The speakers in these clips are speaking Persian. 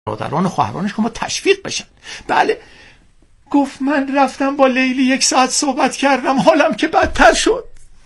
برادران و خواهرانش که ما تشویق بشن. بله گفت من رفتم با لیلی 1 ساعت صحبت کردم، حالم که بدتر شد.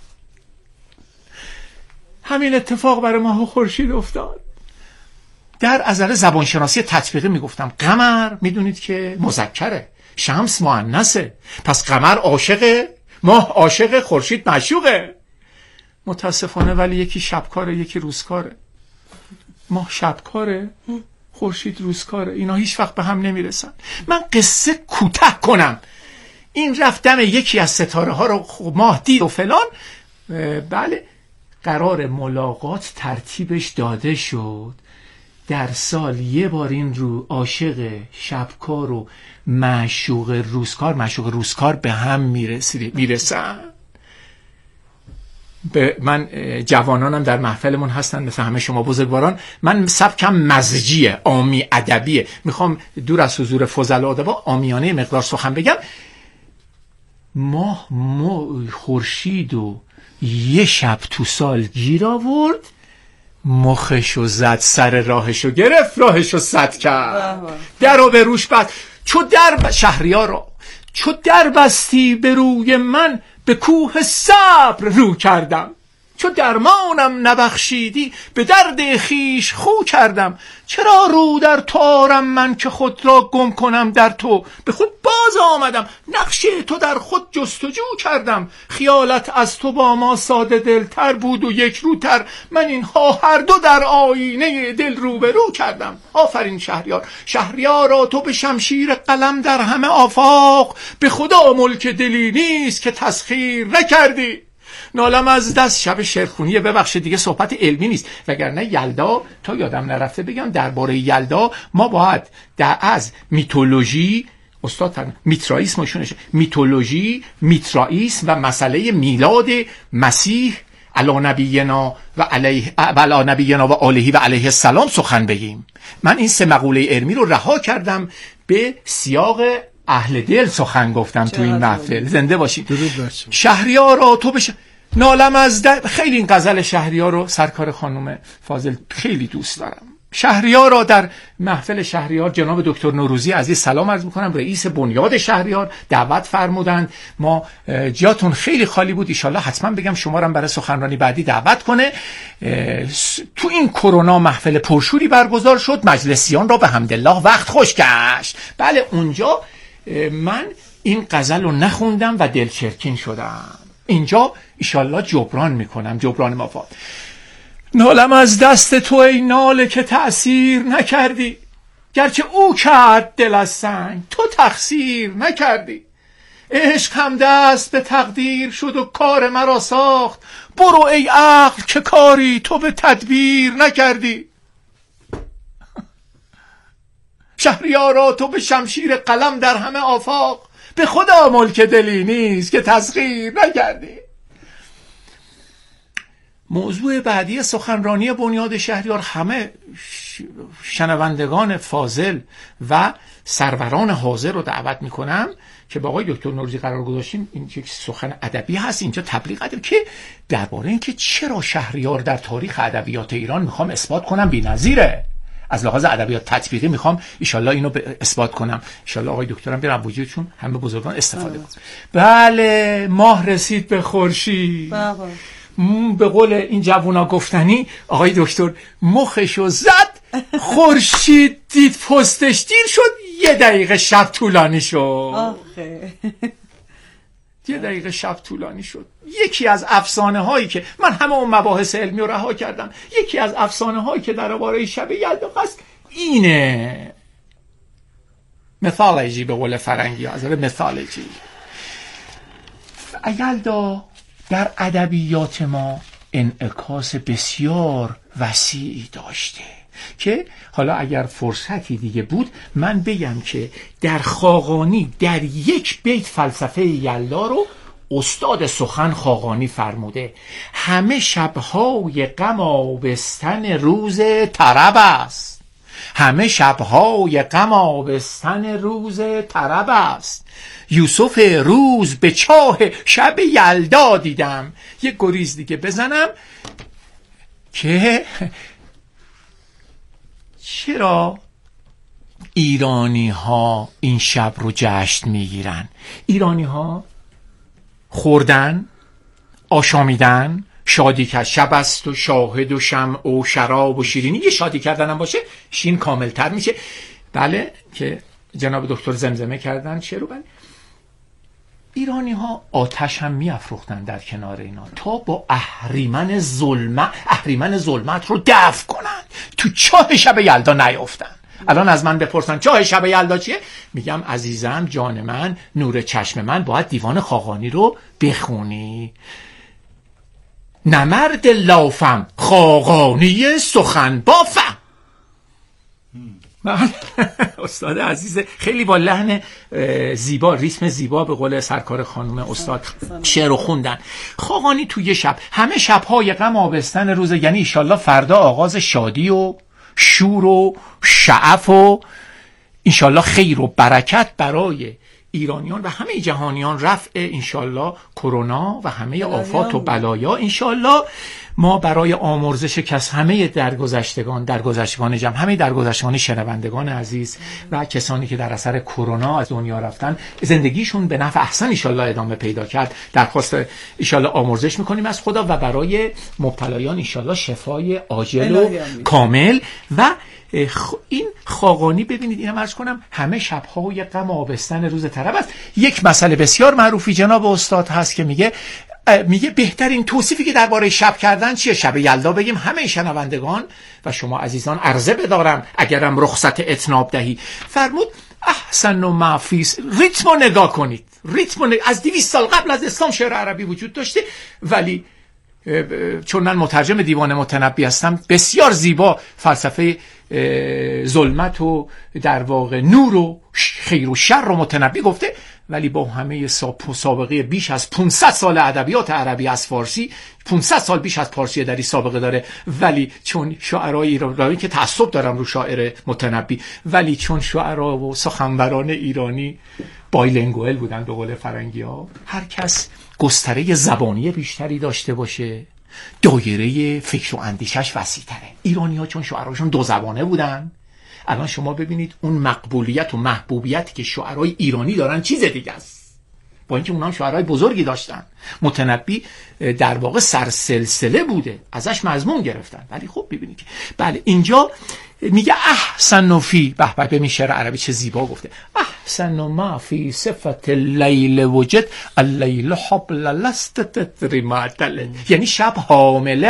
همین اتفاق برای ماه خورشید افتاد. در عزل زبانشناسی تطبیقی میگفتم قمر میدونید که مذکره، شمس مؤنثه، پس قمر عاشقه، ماه عاشقه، خورشید معشوقه. متاسفانه ولی یکی شبکاره یکی روزکاره. ماه شبکاره، خورشید روزکاره. اینا هیچ وقت به هم نمیرسن. من قصه کوتاه کنم. این رفتم یکی از ستاره ها رو ماه دید و فلان. بله قرار ملاقات ترتیبش داده شد. در سال 1 بار این رو عاشق شبکار و معشوق روزکار به هم میرسن. من جوانانم در محفلمون هستن مثل همه شما بزرگواران. من سبکم مزجیه، عامی ادبیه. میخوام دور از حضور فضلا ادبا عامیانه مقدار سخن بگم. ماه خورشید و 1 شب تو سال گیر آورد، مخشو زد، سر راهشو گرفت، راهشو سد کرد، درو به روش بست. شهریارا چو در بستی به روی من، به کوه صبر رو کردم. چو درمانم نبخشیدی، به درد خیش خو کردم. چرا رو در تو آرم من، که خود را گم کنم در تو. به خود باز آمدم، نقش تو در خود جستجو کردم. خیالت از تو با ما ساده دلتر بود و 1 روتر. من اینها هر دو در آینه دل روبرو کردم. آفرین شهریارا تو به شمشیر قلم در همه آفاق. به خدا ملک دلی نیست که تسخیر نکردی. نالم از دست. شب شعرخوانی، ببخشید دیگه صحبت علمی نیست، وگرنه یلدا تا یادم نرفته بگم درباره یلدا ما باید از میتولوژی استاد میترائیسم و مسئله میلاد مسیح علی نبینا و آله و علیه السلام سخن بگیم. من این 3 مقوله علمی رو رها کردم، به سیاق اهل دل سخن گفتم تو این محفل. زنده باشید. شهریارا تو نالم از خیلی این غزل شهریار رو سرکار خانم فاضل خیلی دوست دارم. شهریار در محفل شهریار جناب دکتر نوروزی عزیز سلام عرض میکنم، رئیس بنیاد شهریار دعوت فرمودند. ما جاتون خیلی خالی بود، ان حتما بگم شما رو برای سخنرانی بعدی دعوت کنه. تو این کرونا محفل پرشوری برگزار شد، مجلسیان را به حمدالله وقت خوش گشت. بله اونجا من این غزل رو نخوندم و دلچرکین شدم. اینجا ایشالله جبران میکنم، جبران مفاد. نالم از دست تو ای ناله که تأثیر نکردی، گرچه او کرد دل از سنگ تو تقصیر نکردی. عشق هم دست به تقدیر شد و کار مرا ساخت، برو ای عقل که کاری تو به تدبیر نکردی. شهریارا تو به شمشیر قلم در همه آفاق، به خدا ملک دلی نیست که تسخیر نکردی. موضوع بعدی سخنرانی بنیاد شهریار، همه شنوندگان فاضل و سروران حاضر رو دعوت میکنم که با آقای دکتر نوروزی قرار گذاشتیم. این یک سخن ادبی هست، اینجا تبلیغ ادبی که درباره اینکه چرا شهریار در تاریخ ادبیات ایران میخوام اثبات کنم بی‌نظیره. از لحاظ ادبیات تطبیقی میخوام ان اینو اثبات کنم. ان آقای دکترم برام وجودشون همه بزرگان استفاده کنن. بله ماه رسید به خورشید. به قول این جوونا گفتنی آقای دکتر مخشو زد، خورشید دید پستش دیر شد، 1 دقیقه شب طولانی شد. 1 دقیقه شب طولانی شد. یکی از افسانه هایی که من همه اون مباحث علمی رو رها کردم، یکی از افسانه هایی که درباره شب یلدا هست اینه. مثالجی به قول فرنگی ها، از مثالجی. یلدا در ادبیات ما انعکاس بسیار وسیعی داشته که حالا اگر فرصتی دیگه بود من بگم که در خاقانی در 1 بیت فلسفه یلدا رو استاد سخن خاقانی فرموده: همه شبهای غم آبستن روز طرب است، همه شبهای غم آبستن روز طرب است. یوسف روز به چاه شب یلدا دیدم. یک گریز دیگه بزنم که چرا ایرانی ها این شب رو جشن میگیرن؟ ایرانی ها خوردن، آشامیدن، شادی کرد. شب است و شاهد و شمع و شراب و شیرینی. یه شادی کردن هم باشه شین کاملتر میشه. بله که جناب دکتر زمزمه کردن چه رو. بله ایرانی ها آتش هم میافروختن در کنار اینا تا با اهریمن ظلمت رو دفع کنن، تو چاه شب یلدا نیافتن. الان از من بپرسن چاه شب یلدا چیه؟ میگم عزیزم، جان من، نور چشم من، باید دیوان خاقانی رو بخونی. نمرد لافم خاقانی سخن بافم. استاد عزیز خیلی با لحن زیبا، ریتم زیبا، به قول سرکار خانم استاد شعر رو خوندن. خاقانی توی شب، همه شب‌های غم آبستن روز، یعنی انشالله فردا آغاز شادی و شور و شعف و انشالله خیر و برکت برای ایرانیان و همه جهانیان، رفع انشالله کرونا و همه آفات و بلایا. انشالله ما برای آمرزش کس همه درگذشتگان جمع، همه درگذشتگان شنوندگان عزیز و کسانی که در اثر کرونا از دنیا رفتن، زندگیشون به نفع احسن انشالله ادامه پیدا کرد، درخواست انشالله آمرزش میکنیم از خدا و برای مبتلایان انشالله شفای عاجل و کامل. و این خاقانی ببینید، اینم عرض کنم، همه شب‌های غم آبستن روز طرب است. یک مسئله بسیار معروفی جناب استاد هست که میگه بهترین توصیفی که درباره شب کردن چیه؟ شب یلدا بگیم همه شنوندگان و شما عزیزان عرضه بدارم اگرم رخصت اتناب دهی. فرمود احسن و معفیس. ریتم رو نگاه کنید، از 200 سال قبل از اسلام شعر عربی وجود داشته، ولی چون من مترجم دیوان متنبی هستم، بسیار زیبا فلسفه ظلمت و در واقع نور و خیر و شر رو متنبی گفته، ولی با همه سابقه بیش از 500 سال ادبیات عربی از فارسی، 500 سال بیش از پارسی دری سابقه داره، ولی چون شاعرای ایرانی که تعصب دارم رو شاعر متنبی، ولی چون شاعرها و سخنوران ایرانی بایلنگوئل بودن به قول فرنگی‌ها، هر کس گستره زبانی بیشتری داشته باشه، دایره فکر و اندیشش وسیع‌تره. ایرانی‌ها چون شاعراشون دو زبانه بودن، الان شما ببینید اون مقبولیت و محبوبیتی که شاعرای ایرانی دارن چیز دیگه است، با اینکه اونها شاعرای بزرگی داشتن. متنبی در واقع سرسلسله بوده، ازش مضمون گرفتن. ولی خب ببینید که بله اینجا میگه احسن و فی، به به شعر عربی چه زیبا گفته، احسن ما فی صفت اللیل وجد اللیل حبل لست تدری ما دل. یعنی شب حامله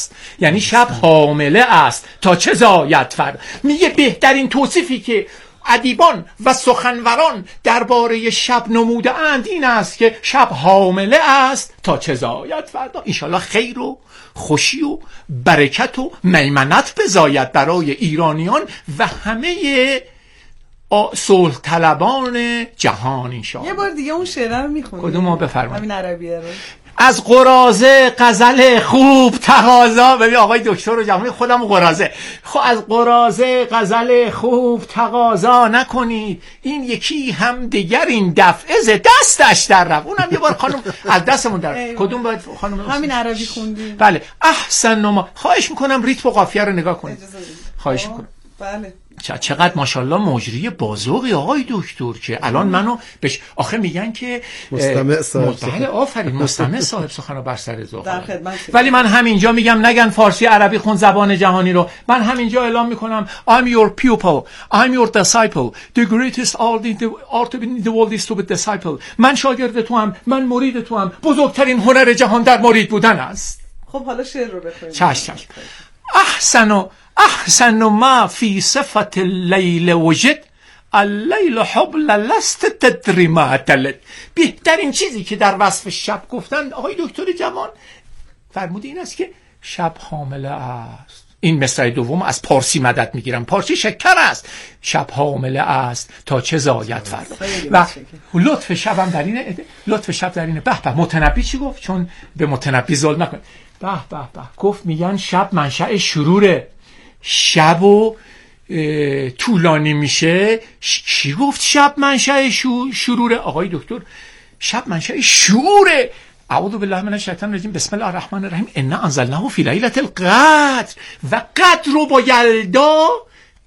است، تا چه زاید فرد. میگه بهترین توصیفی که ادیبان و سخنوران درباره شب نموده اند این است که شب حامله است تا چه زاید فردا. انشالله خیر و خوشی و برکت و میمنت بزاید برای ایرانیان و همه صلح طلبان جهان انشالله. یه بار دیگه اون شعر رو میخونید؟ کدومو بفرمایید؟ همین عربیه رو. از قرازه غزل خوب تقاضا. ببین آقای دکتر رو جمعی خودم قرازه، خب از قرازه غزل خوب تقاضا نکنید، این یکی هم دیگر این دفعه ز دستش در رفت. اونم یه بار خانم از دستمون در کدوم باید خانم؟ همین عربی خوندی. بله احسن ما. خواهش میکنم ریتم و قافیه رو نگاه کنید. خواهش میکنم. بله چقدر ماشاءالله مجری بازوقی آقای دکتر که الان منو آخه میگن که مستمع صاحب بله آفرین مستمع صاحب سخن بر سر ذوق. ولی من همینجا میگم نگن فارسی عربی خون زبان جهانی رو. من همینجا اعلام میکنم I'm your pupil, I'm your disciple, the greatest art in the world is to be disciple. من شاگرد تو هم، من مرید تو هم، بزرگترین هنر جهان در مرید بودن است. خب حالا شعر رو بخونید. چشم. احسن ما فی صفت اللیل وجد اللیل حبل لست تدری ما تلد. بهترین چیزی که در وصف شب گفتن آقای دکتر جوان فرمود این است که شب حامله است. این مصرع دوم از پارسی مدد میگیرم، پارسی شکر است. شب حامله است تا چه زاید فردا. و لطف شبم در اینه، لطف شب در اینه. به متنبی چی گفت؟ چون به متنبی ظلم نکن. به گفت میگن شب منشأ شروره، شب و طولانی میشه. چی گفت شب منشأ شروره؟ آقای دکتر شب منشأ شعوره. اعوذ بالله من الشیطان الرجیم، بسم الله الرحمن الرحیم، انا انزلناه فی لیلة القدر. و قدر رو با یلدا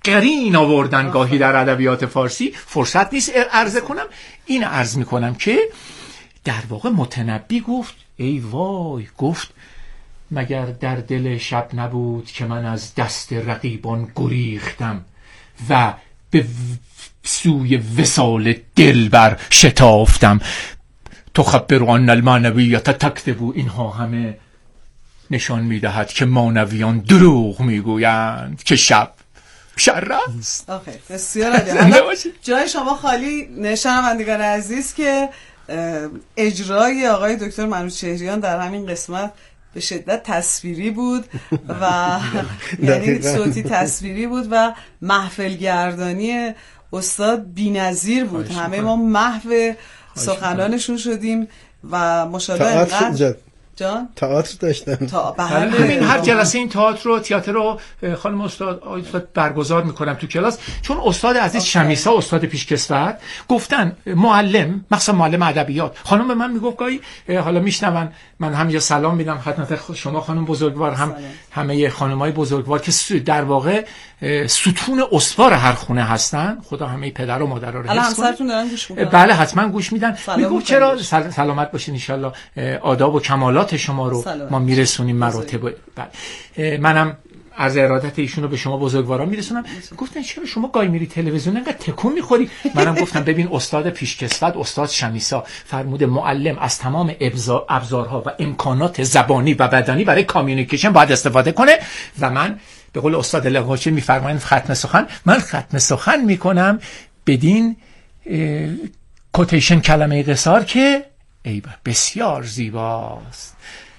قرین آوردن گاهی در ادبیات فارسی، فرصت نیست عرض کنم. این عرض میکنم که در واقع متنبی گفت ای وای، گفت مگر در دل شب نبود که من از دست رقیبان گریختم و به سوی وصال دلبر شتافتم. تخبر ان المعنویت تکذب، اینها همه نشان میدهد که معنویان دروغ میگویند که شب شر است. آخه بسیار عالی. جای شما خالی. شنوندگان عزیز که اجرای آقای دکتر منوچهریان در همین قسمت به شدت تصویری بود و یعنی صوتی تصویری بود و محفل گردانی استاد بی‌نظیر بود. همه ما محو سخنانشون شدیم و ماشاءالله اینقدر جان تئاتر داشتن. همین هر جلسه این تئاتر رو خانم استاد برگزار میکنم تو کلاس، چون استاد عزیز شمیسا، استاد پیشکسوت، گفتن معلم، مثلا معلم ادبیات، خانم من میگفت گاهی حالا میشنون، من هم یه سلام میدم خدمت شما خانم بزرگوار، هم همه خانمای بزرگوار که در واقع ستون استوار هر خونه هستن. خدا همه پدر و مادرها رو حفظ کنه. همسرتون دارن گوش میکنن؟ بله حتما گوش میدن. میگفت چرا سلامت باشین ان شاء الله، آداب و کمالات شما رو ما میرسونیم مراتب. بله منم عرض ارادت ایشون رو به شما بزرگواران میرسونم. گفتن چرا شما گاهی میری تلویزیون انقدر تکون میخوری؟ منم گفتم ببین استاد پیشکسوت، استاد شمیسا فرموده معلم از تمام ابزارها و امکانات زبانی و بدنی برای کامیونیکیشن باید استفاده کنه و من به قول استاد لغاچی میفرمایند ختم سخن، من ختم سخن میکنم بدین کوتیشن کلمه قصار که ای بسیار زیباست.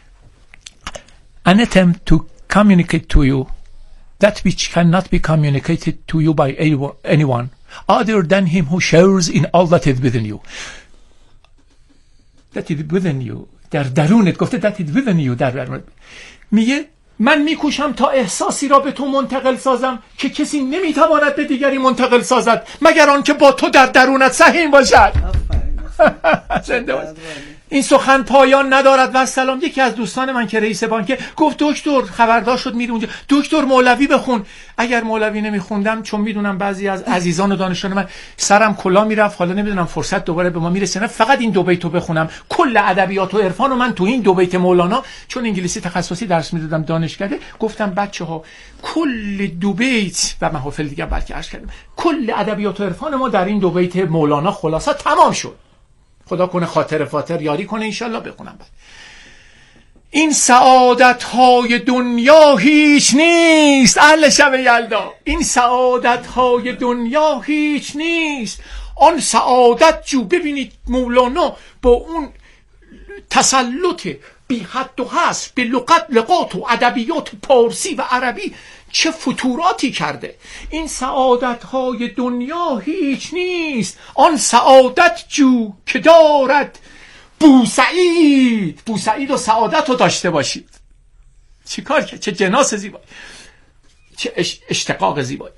An attempt to communicate to you that which cannot be communicated to you by anyone other than him who shares in all that is within you. That is within you. در درونت گفته that is within you. در درونت میگه من میکوشم تا احساسی را به تو منتقل سازم که کسی نمیتواند به دیگری منتقل سازد مگر آن که با تو در درونت سهیم باشد. زنده باشد. این سخن پایان ندارد و سلام. یکی از دوستان من که رئیس بانکه گفت دکتر خبردار شد میره اونجا، دکتر مولوی بخون. اگر مولوی نمیخوندم، چون میدونم بعضی از عزیزان و دانشجویان من سرم کلا میرفت، حالا نمیدونم فرصت دوباره به ما میرسه نه، فقط این دو بیتو بخونم. کل ادبیات و عرفان و من تو این دو بیت مولانا، چون انگلیسی تخصصی درس میدادم دانشکده، گفتم بچه‌ها کل دو بیت و محافل دیگه بلکه عرض کردم کل ادبیات و عرفان ما در این دو بیت مولانا خلاصه تمام شد. خدا کنه خاطر فاتر یاری کنه انشالله بخونم. این سعادت های دنیا هیچ نیست. اهل شب یلدا، این سعادت های دنیا هیچ نیست. آن سعادت جو. ببینید مولانا با اون تسلط بی حد و حصر به لغات و ادبیات پارسی و عربی چه فتوراتی کرده. این سعادت های دنیا هیچ نیست. آن سعادت جو که دارد بوسعید. بوسعید و سعادت رو داشته باشید. چی کار کرد؟ چه جناس زیبایی، چه اشتقاق زیبایی.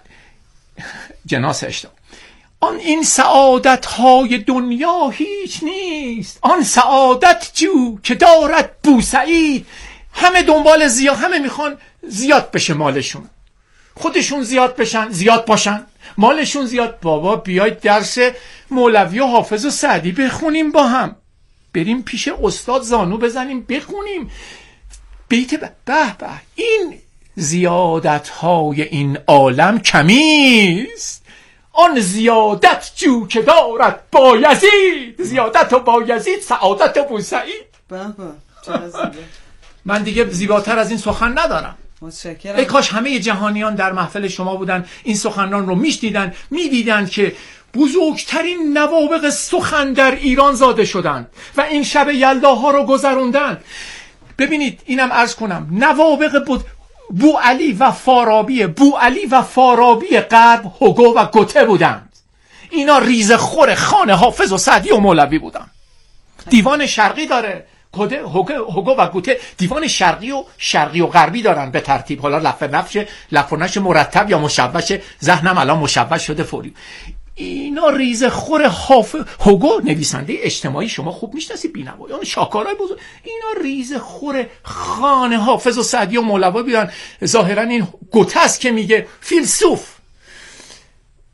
جناس اشتقاق. این سعادت های دنیا هیچ نیست. آن سعادت جو که دارد بوسعید. همه دنبال زیاد، همه میخوان زیاد بشه مالشون، خودشون زیاد بشن، زیاد باشن، مالشون زیاد. بابا بیاید درس مولوی و حافظ و سعدی بخونیم با هم، بریم پیش استاد زانو بزنیم بخونیم. بیت به به این زیادت های این عالم کمیست. آن زیادت جو که دارد بایزید. زیادت و بایزید، سعادت و بوسعید. به به چقدر زیبا. من دیگه زیباتر از این سخن ندارم. متشکرم. ای کاش همه جهانیان در محفل شما بودن، این سخنان رو میشنیدن، میدیدن که بزرگترین نوابغ سخن در ایران زاده شدند و این شب یلداها رو گذروندن. ببینید اینم عرض کنم، نوابغ بوعلی و فارابی غرب هوگو و گوته بودند. اینا ریزه خور خانه حافظ و سعدی و مولوی بودن. دیوان شرقی داره هوگو و گوته، دیوان شرقی و غربی دارن به ترتیب. حالا لف و نشر مرتب یا مشوش، ذهنم الان مشوش شده فوری. اینا ریزه خور هوگو نویسنده اجتماعی، شما خوب میشناسید، بی‌نوایان شاکارای بزرگ. اینا ریزه خور خانه حافظ و سعدی و مولوی بودن. ظاهرا این گوته است که میگه فیلسوف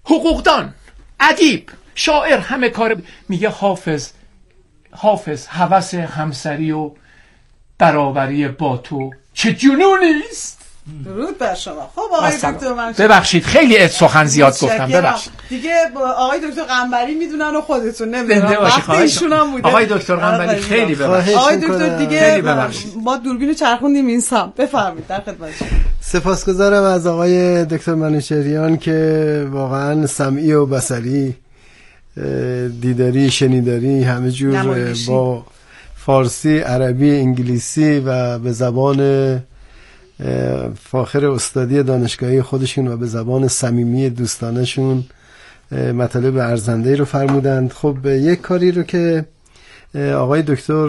حقوقدان، ادیب، شاعر، همه کار. میگه حافظ هوس همسری و برابری با تو چه جنونی است. درود بر شما. خب آقای دکتر منشور، ببخشید خیلی سخن زیاد گفتم، ببخشید دیگه. آقای دکتر قنبری میدونن و خودتون نمیدونن، وقتی ایشون هم بوده. آقای دکتر قنبری خیلی ببخشید. آقای دکتر دیگه ما دوربینو چرخوندیم این سم. بفرمایید، در خدمتتون. سپاسگزارم از آقای دکتر منوچهریان که واقعا سمعی و بصری، دیداری، شنیداری، همه جور با فارسی، عربی، انگلیسی و به زبان فاخر استادی دانشگاهی خودشون و به زبان صمیمی دوستانشون مطالب ارزنده رو فرمودند. خب یک کاری رو که آقای دکتر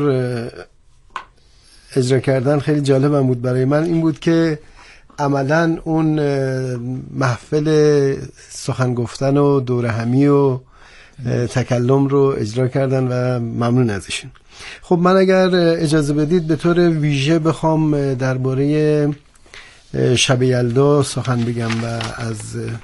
اجرا کردن خیلی جالبم بود برای من، این بود که عملا اون محفل سخن گفتن و دوره همی و تکلم رو اجرا کردن و ممنون ازشون. خب من اگر اجازه بدید به طور ویژه بخوام درباره شب یلدا سخن بگم و از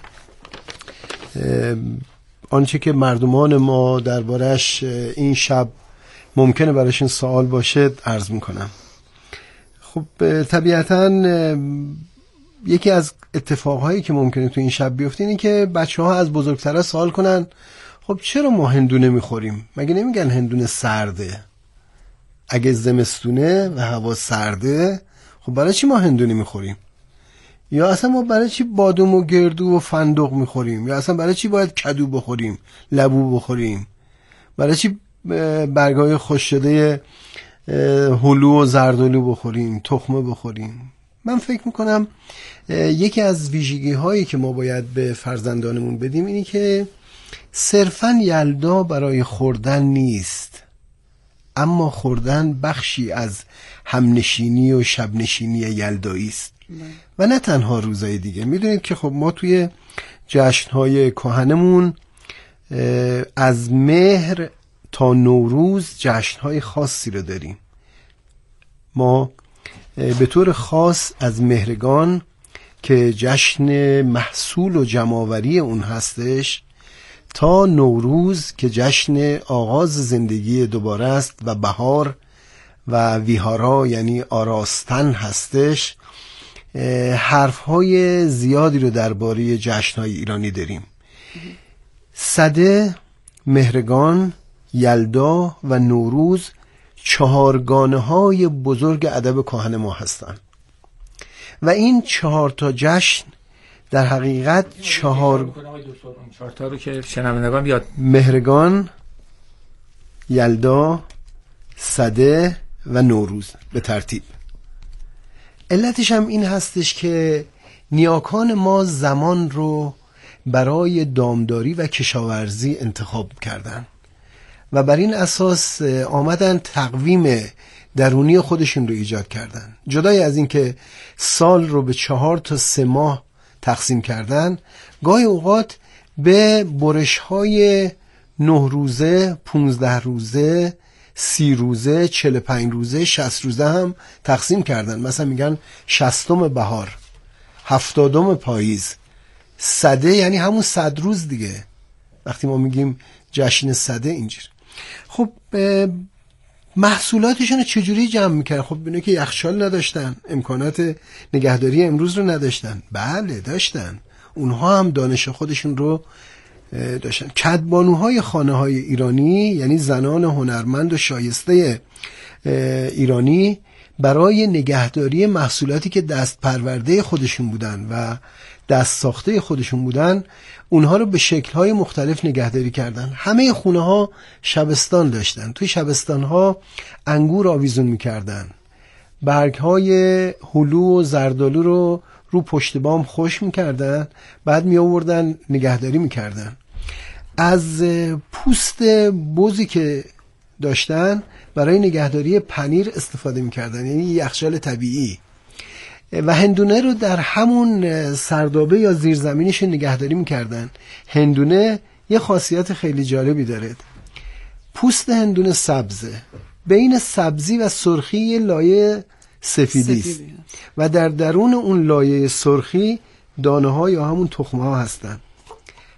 آنچه که مردمان ما دربارش این شب ممکنه براشون سوال باشه عرض میکنم. خب طبیعتاً یکی از اتفاقهایی که ممکنه تو این شب بیفته اینه که بچه‌ها از بزرگترها سوال کنن خب چرا ما هندونه میخوریم؟ مگه نمیگن هندونه سرده؟ اگه زمستونه و هوا سرده خب برای چی ما هندونه میخوریم؟ یا اصلا ما برای چی بادام و گردو و فندق میخوریم؟ یا اصلا برای چی باید کدو بخوریم، لبو بخوریم؟ برای چی برگای خوش شده هلو و زردالو بخوریم، تخمه بخوریم؟ من فکر میکنم یکی از ویژگی هایی که ما باید به فرزندانمون بدیم اینی که صرفاً یلدا برای خوردن نیست، اما خوردن بخشی از همنشینی و شبنشینی یلدایی است و نه تنها روزهای دیگه. میدونید که خب ما توی جشنهای کهنمون از مهر تا نوروز جشنهای خاصی رو داریم. ما به طور خاص از مهرگان که جشن محصول و جمع‌آوری اون هستش تا نوروز که جشن آغاز زندگی دوباره است و بهار و ویهارا یعنی آراستن هستش، حرفهای زیادی رو درباره جشنهای ایرانی داریم. سده، مهرگان، یلدا و نوروز چهارگانه‌های بزرگ ادب کهن ما هستند و این 4 تا جشن در حقیقت 4 تا رو که شنوندگان بیاد: مهرگان، یلدا، سده و نوروز به ترتیب. علتش هم این هستش که نیاکان ما زمان رو برای دامداری و کشاورزی انتخاب کردن و بر این اساس آمدن تقویم درونی خودشون رو ایجاد کردن. جدای از این که سال رو به 4 تا 3 ماه تقسیم کردن، گاهی اوقات به برش‌های 9 روزه، 15 روزه، 30 روزه، 45 روزه، 60 روزه هم تقسیم کردن. مثلا میگن 60م بهار، 70م پاییز. سده یعنی همون 100 روز دیگه. وقتی ما میگیم جشن سده اینجور. خب محصولاتشون رو چجوری جمع میکرد؟ خب اینه که یخچال نداشتن، امکانات نگهداری امروز رو نداشتن. بله داشتن، اونها هم دانش خودشون رو داشتن. کدبانوهای خانه های ایرانی یعنی زنان هنرمند و شایسته ایرانی برای نگهداری محصولاتی که دست پرورده خودشون بودن و دست ساخته خودشون بودن، اونها رو به شکل‌های مختلف نگهداری کردن. همه خونه‌ها شبستان داشتن. توی شبستان‌ها انگور آویزون می‌کردن. برگ‌های هلو و زردالو رو پشت بام خشک می‌کردن، بعد می‌آوردن نگهداری می‌کردن. از پوست بزی که داشتن برای نگهداری پنیر استفاده می‌کردن، یعنی یخچال طبیعی. و هندونه رو در همون سردابه یا زیرزمینش نگهداری میکردن. هندونه یه خاصیت خیلی جالبی داره. پوست هندونه سبزه، بین سبزی و سرخی یه لایه سفیدی است و در درون اون لایه سرخی دانه ها یا همون تخمه ها هستن.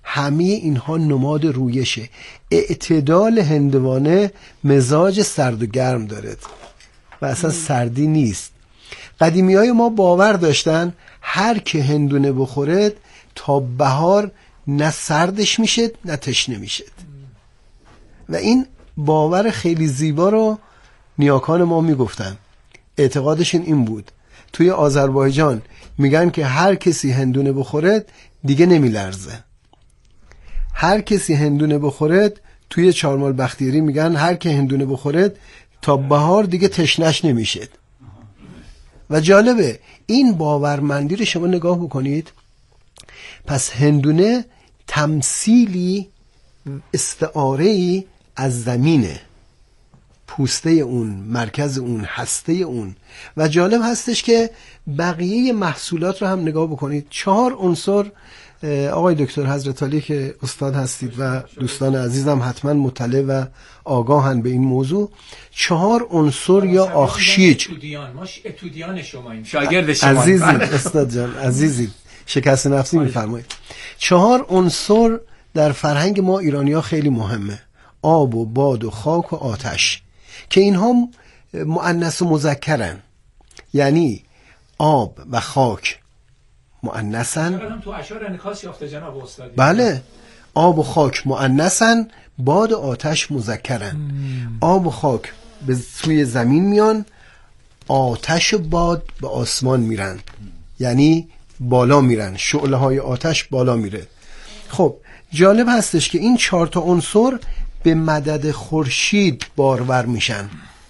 همه اینها نماد رویشه. اعتدال هندوانه مزاج سرد و گرم دارد و اصلا سردی نیست. قدیمی های ما باور داشتن هر که هندونه بخورد تا بهار نه سردش میشه نه تشنه میشه و این باور خیلی زیبا رو نیاکان ما میگفتن. اعتقادشون این بود. توی آذربایجان میگن که هر کسی هندونه بخورد دیگه نمیلرزه. هر کسی هندونه بخورد، توی چهارمال بختیاری میگن هر که هندونه بخورد تا بهار دیگه تشنش نمیشه. و جالبه این باورمندی رو شما نگاه بکنید. پس هندونه تمثیلی، استعاره‌ای از زمینه، پوسته اون، مرکز اون، هسته اون. و جالب هستش که بقیه محصولات رو هم نگاه بکنید. 4 عنصر، آقای دکتر حضرت علی که استاد هستید و دوستان عزیزم حتما مطلع و آگاهن به این موضوع، 4 عنصر یا آخشیج. اتودیان شما این شاگرد شما عزیزی استاد جان، عزیزی شکست نفسی میفرمایید. 4 عنصر در فرهنگ ما ایرانی‌ها خیلی مهمه: آب و باد و خاک و آتش، که اینها مؤنث و مذکرن. یعنی آب و خاک مؤنثن. تو اشعار انعکاس یافته جناب استاد. بله، آب و خاک مؤنثن، باد و آتش مذکرن. آب و خاک به سوی زمین میان، آتش و باد به آسمان میرن، یعنی بالا میرن، شعله های آتش بالا میره. خب جالب هستش که این 4 تا عنصر به مدد خورشید بارور میشن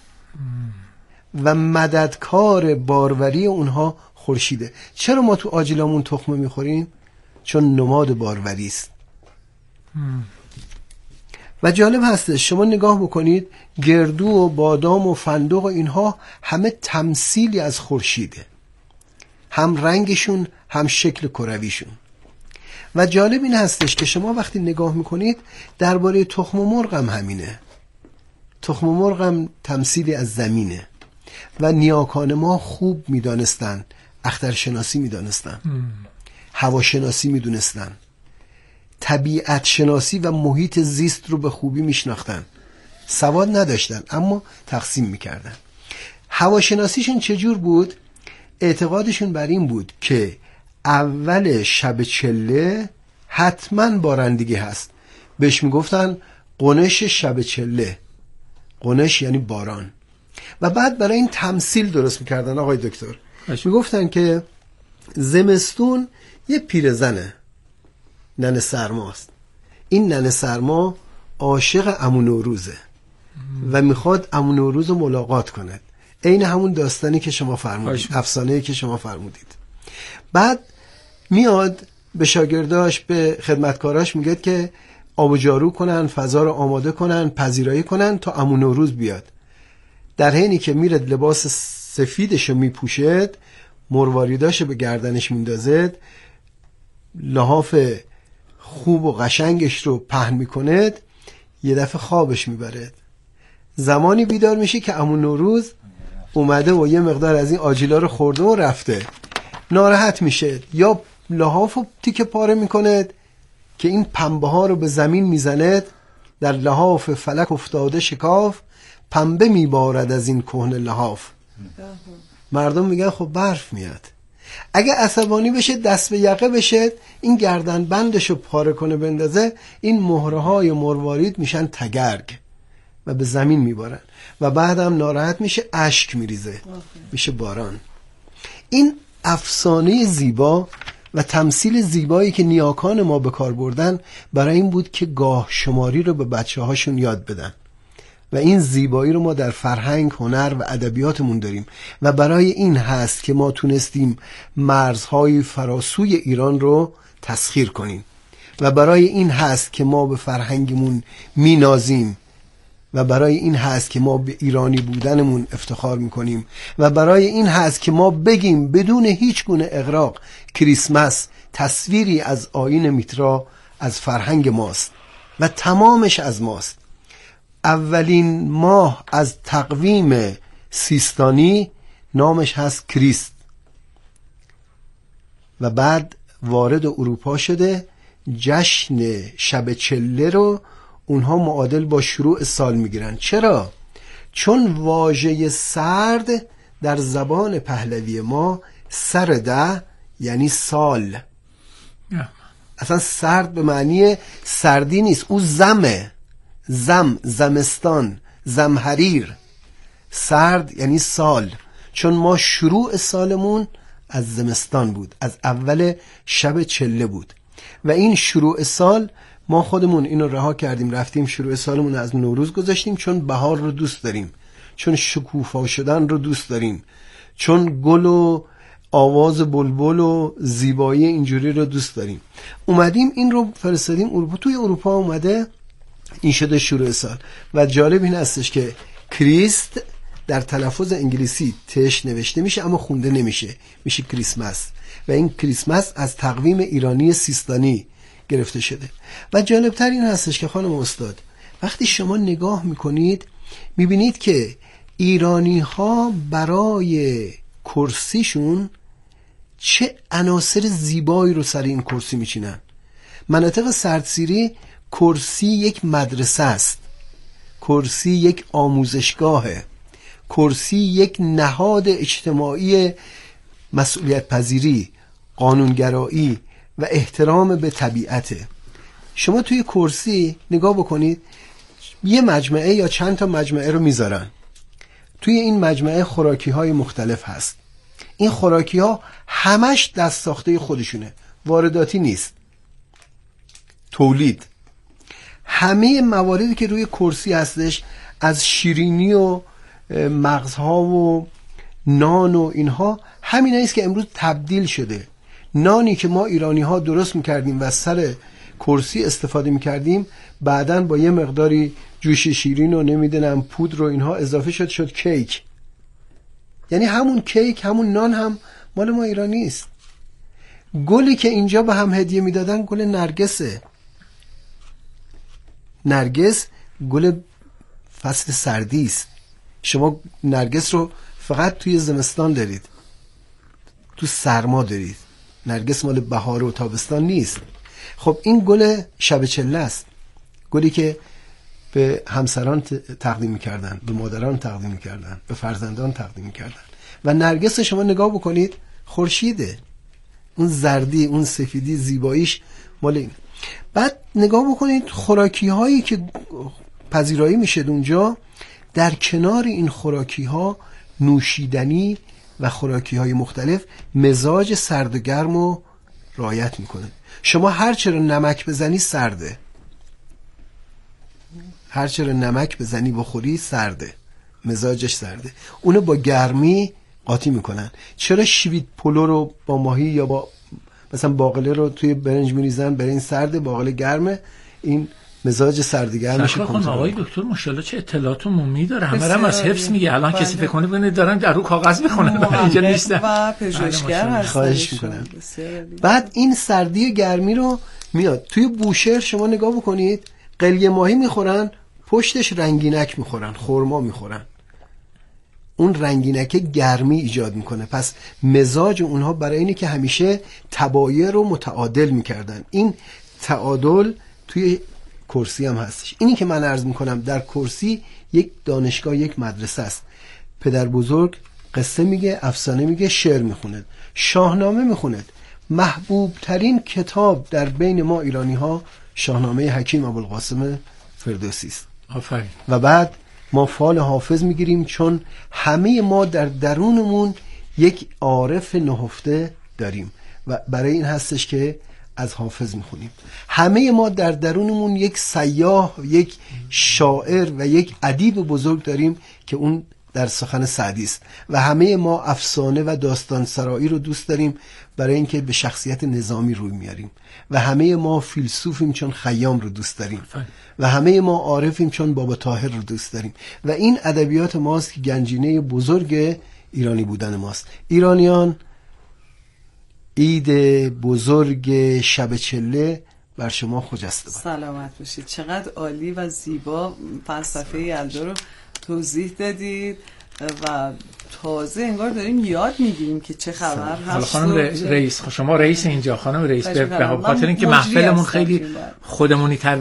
و مددکار باروری اونها خورشیده. چرا ما تو آجیلامون تخمه میخوریم؟ چون نماد باروری است. و جالب هستش شما نگاه بکنید، گردو و بادام و فندق و اینها همه تمثیلی از خورشیده، هم رنگشون هم شکل کرویشون. و جالب این هستش که شما وقتی نگاه میکنید درباره تخم مرغ هم همینه. تخم مرغ هم تمثیلی از زمینه و نیاکان ما خوب میدانستن، اخترشناسی میدانستن، هواشناسی میدونستن، طبیعت شناسی و محیط زیست رو به خوبی میشناختن. سواد نداشتن اما تقسیم میکردن. هواشناسیشون چجور بود؟ اعتقادشون بر این بود که اول شب چله حتما بارندگی هست. بهش میگفتن قنش شب چله. قنش یعنی باران. و بعد برای این تمثیل درست میکردن آقای دکتر. میگفتن که زمستون یه پیرزنه، ننه سرماست. این ننه سرما عاشق عمو نوروزه و میخواد عمو نوروز رو ملاقات کند. عین همون داستانی که شما فرمودید، افسانه‌ای که شما فرمودید. بعد میاد به شاگرداش، به خدمتکاراش میگه که آب و جارو کنن، فضا رو آماده کنن، پذیرایی کنن تا عمو نوروز بیاد. در حینی که میره لباس سفیدشو میپوشد، مرواریداشو به گردنش میندازد، لحاف خوب و قشنگش رو پهن میکند، یه دفعه خوابش میبرد. زمانی بیدار میشه که عمو نوروز اومده و یه مقدار از این آجیلا رو خورده و رفته. ناراحت میشه، یا لحاف رو تیکه پاره میکند که این پنبه ها رو به زمین میزند. در لحاف فلک افتاده شکاف، پنبه میبارد از این کهنه لحاف. مردم میگن خب برف میاد. اگه عصبانی بشه، دست به یقه بشه، این گردن بندش رو پاره کنه بندازه، این مهره های مروارید میشن تگرگ و به زمین میبارن و بعدم ناراحت میشه، اشک میریزه، میشه باران. این افسانه زیبا و تمثیل زیبایی که نیاکان ما به کار بردن برای این بود که گاه شماری رو به بچه هاشون یاد بدن و این زیبایی رو ما در فرهنگ، هنر و ادبیاتمون داریم و برای این هست که ما تونستیم مرزهای فراسوی ایران رو تسخیر کنیم و برای این هست که ما به فرهنگمون مینازیم و برای این هست که ما به ایرانی بودنمون افتخار میکنیم و برای این هست که ما بگیم بدون هیچ گونه اغراق کریسمس تصویری از آیین میترا از فرهنگ ماست و تمامش از ماست. اولین ماه از تقویم سیستانی نامش هست کریست و بعد وارد اروپا شده، جشن شب چله رو اونها معادل با شروع سال میگیرن. چرا؟ چون واژه سرد در زبان پهلوی ما سرده یعنی سال. اصلا سرد به معنی سردی نیست، او زمه، زمستان، زمحریر. سرد یعنی سال، چون ما شروع سالمون از زمستان بود، از اول شب چله بود و این شروع سال ما خودمون اینو رها کردیم، رفتیم شروع سالمون از نوروز گذاشتیم، چون بهار رو دوست داریم، چون شکوفا شدن رو دوست داریم، چون گل و آواز بلبل و زیبایی اینجوری رو دوست داریم. اومدیم این رو فرستادیم اروپا. توی اروپا اومده این شده شروع سال. و جالب این هستش که کریست در تلفظ انگلیسی تش نوشته میشه اما خونده نمیشه، میشه کریسمس. و این کریسمس از تقویم ایرانی سیستانی گرفته شده. و جالبتر این هستش که خانم استاد وقتی شما نگاه میکنید میبینید که ایرانی ها برای کرسیشون چه عناصر زیبایی رو سر این کرسی میچینن. مناطق سردسیری کرسی یک مدرسه است، کرسی یک آموزشگاهه، کرسی یک نهاد اجتماعی مسئولیت پذیری، قانونگرایی و احترام به طبیعته. شما توی کرسی نگاه بکنید، یه مجمعه یا چند تا مجمعه رو میذارن. توی این مجمعه خوراکی های مختلف هست. این خوراکی ها همش دست ساخته خودشونه، وارداتی نیست، تولید. همه مواردی که روی کرسی هستش از شیرینی و مغزها و نان و اینها همین است که امروز تبدیل شده. نانی که ما ایرانی ها درست میکردیم و سر کرسی استفاده میکردیم بعداً با یه مقداری جوش شیرین و نمیدونم پودر و اینها اضافه شد کیک. یعنی همون کیک همون نان هم مال ما ایرانی است. گلی که اینجا به هم هدیه میدادن گل نرگسه. نرگس گل فصل سردی است. شما نرگس رو فقط توی زمستان دارید، تو سرما دارید. نرگس مال بهار و تابستان نیست. خب این گل شب چله است، گلی که به همسران تقدیم می‌کردن، به مادران تقدیم می‌کردن، به فرزندان تقدیم می‌کردن. و نرگس شما نگاه بکنید خورشیده، اون زردی اون سفیدی زیباییش مال این. بعد نگاه بکنید خوراکی هایی که پذیرایی میشه اونجا، در کنار این خوراکی ها نوشیدنی و خوراکی های مختلف مزاج سرد و گرم رو رعایت میکنه. شما هر چرا نمک بزنی سرده، هر چرا نمک بزنی بخوری سرده، مزاجش سرده. اونو با گرمی قاطی میکنن. چرا شوید پلو رو با ماهی یا با مثلا باقله رو توی برنج میریزن؟ برای این سرده، باقله گرمه، این مزاج سردگرمش کنه. آقای دکتر ماشاءالله چه اطلاعات عمومی داره، همه هم از حفظ میگه. الان کسی فکر کنه ببینید دارن در رو کاغذ میخونن، اینجا نیستن و پژوهشگر هستن. خواهش میکنم. بعد این سردی و گرمی رو میاد توی بوشهر شما نگاه بکنید، قلیه ماهی میخورن، پشتش رنگینک میخورن، خرما میخورن. اون رنگینکه گرمی ایجاد میکنه. پس مزاج اونها برای اینه که همیشه تبایر رو متعادل میکردن. این تعادل توی کرسی هم هستش. اینی که من عرض میکنم در کرسی یک دانشگاه، یک مدرسه است. پدر بزرگ قصه میگه، افسانه میگه، شعر میخونه، شاهنامه میخونه. محبوب ترین کتاب در بین ما ایرانی ها شاهنامه حکیم ابوالقاسم فردوسی است. آفرین. و بعد ما فال حافظ میگیریم، چون همه ما در درونمون یک عارف نهفته داریم و برای این هستش که از حافظ میخونیم. همه ما در درونمون یک سیاح، یک شاعر و یک ادیب بزرگ داریم که اون در سخن سعدی است. و همه ما افسانه و داستان سرایی رو دوست داریم برای اینکه به شخصیت نظامی روی میاریم. و همه ما فیلسوفیم چون خیام رو دوست داریم. و همه ما عارفیم چون بابا طاهر رو دوست داریم. و این ادبیات ماست که گنجینه بزرگ ایرانی بودن ماست. ایرانیان عید بزرگ شب چله بر شما خجسته باد. سلامت باشید. چقدر عالی و زیبا فلسفه یلدا رو توضیح دادید و تازه انگار داریم یاد میگیریم که چه خبر هست. خانم رئیس، شما رئیس اینجا، خانم رئیس، به خاطر اینکه محفلمون خیلی خودمونی تر